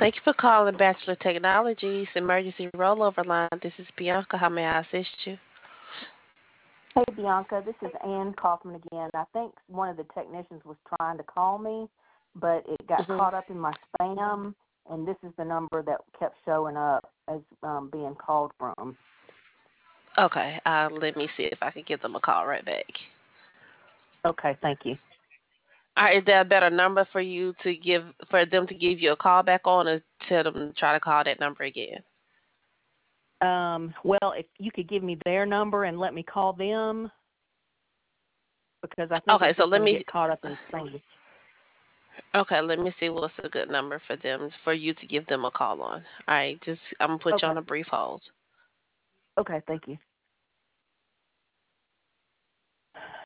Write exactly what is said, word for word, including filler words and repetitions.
Thank you for calling Bachelor Technologies Emergency Rollover Line. This is Bianca. How may I assist you? Hey, Bianca, this is Ann Kaufman again. I think one of the technicians was trying to call me, but it got hmm caught up in my spam, and this is the number that kept showing up as um, being called from. Okay, uh, let me see if I can give them a call right back. Okay, thank you. All right, is there a better number for you to give for them to give you a call back on, or tell them to try to call that number again? Um, well, if you could give me their number and let me call them, because I think Okay, it's so just let going to me get caught up in spam. okay, let me see what's a good number for them for you to give them a call on. All right, just I'm gonna put you Okay, on a brief hold. okay, thank you.